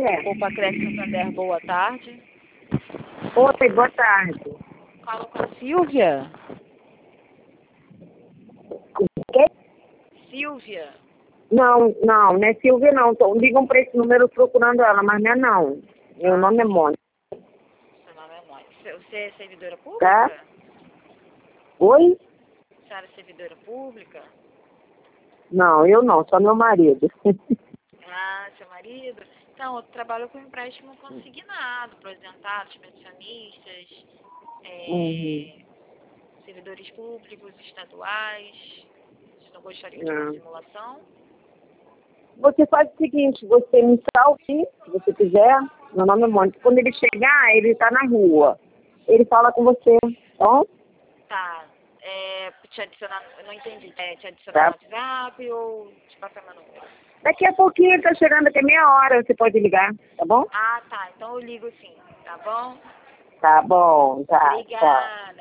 mulher? Opa, Crédito Santander, boa tarde. Oi, boa tarde. Falo com a Silvia? O quê? Silvia? Não é Silvia não. Ligam para esse número procurando ela, mas não é não. Meu nome é Mônica. Seu nome é Mônica. Você é servidora pública? Tá? Oi? A senhora é servidora pública? Não, eu não, só meu marido. Ah, seu marido? Então, eu trabalho com empréstimo consignado, aposentados, pensionistas, servidores públicos, estaduais. Vocês não gostariam de uma simulação? Você faz o seguinte, você me salve, se você quiser. Meu nome é Mônica. Quando ele chegar, ele está na rua. Ele fala com você, tá bom? Tá. Te adicionar, eu não entendi. Te adicionar no WhatsApp ou te passar meu número? Daqui a pouquinho ele tá chegando, daqui a meia hora você pode ligar, tá bom? Ah, tá. Então eu ligo sim, tá bom? Tá bom, tá. Obrigada.